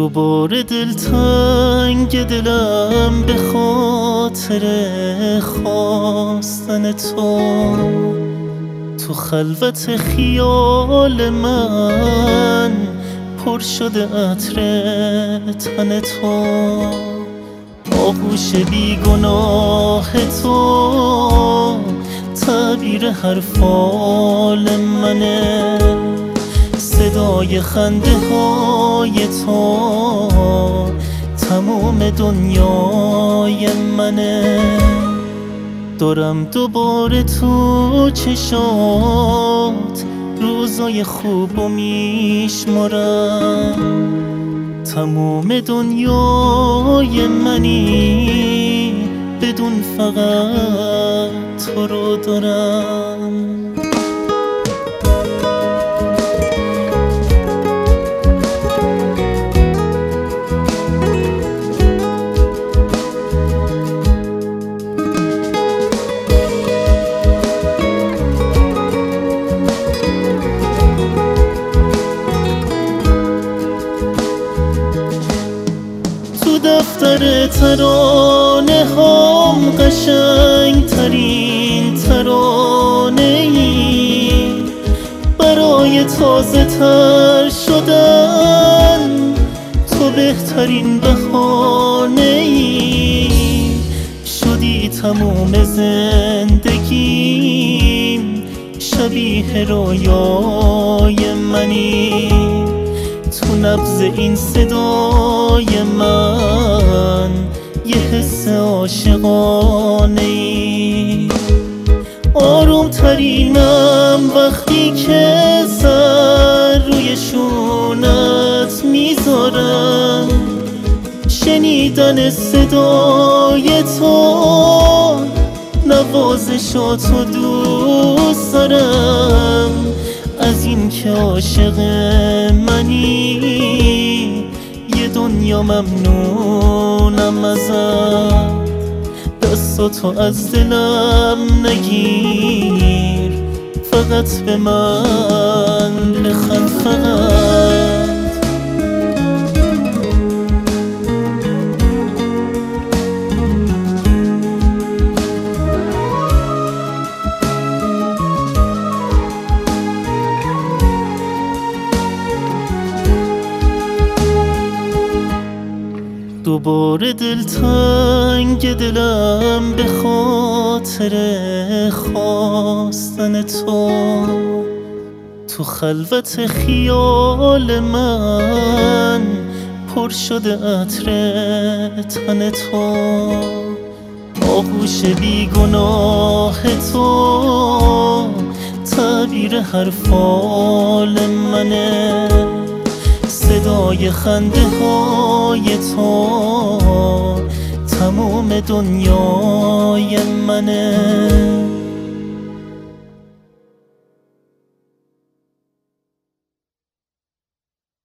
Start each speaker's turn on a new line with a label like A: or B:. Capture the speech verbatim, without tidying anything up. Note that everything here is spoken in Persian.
A: دوباره دلتنگ دلم به خاطر خواستن تو. تو خلوت خیال من پر شده عطر تن تو. آغوش بیگناه تو تعبیر حرفال منه. صدای خنده های تو تموم دنیای منه. دارم دوباره تو چشات روزای خوبو میشمارم. تموم دنیای منی بدون فقط تو رو دارم. دفتر ترانه هم قشنگ ترین ترانه ای برای تازه تر شدن. تو بهترین بهانه ای شدی تموم زندگیم. شبیه رویای منی تو نبض این صدای من یه حس عاشقانه ای. آروم ترینم وقتی که سر روی شونت میذارم. شنیدن صدای تو نوازشاتو دوست دارم. از این که عاشق منی یه دنیا ممنونم ازت. دستاتو از دلم نگیر فقط به من بخند فقط. دوباره دلتنگ دلم به خاطر خواستن تو. تو خلوت خیال من پر شده عطر تن تو. آغوش بیگناه تو تعبیر حرفال منه. صدای خنده های تو تموم دنیای منه.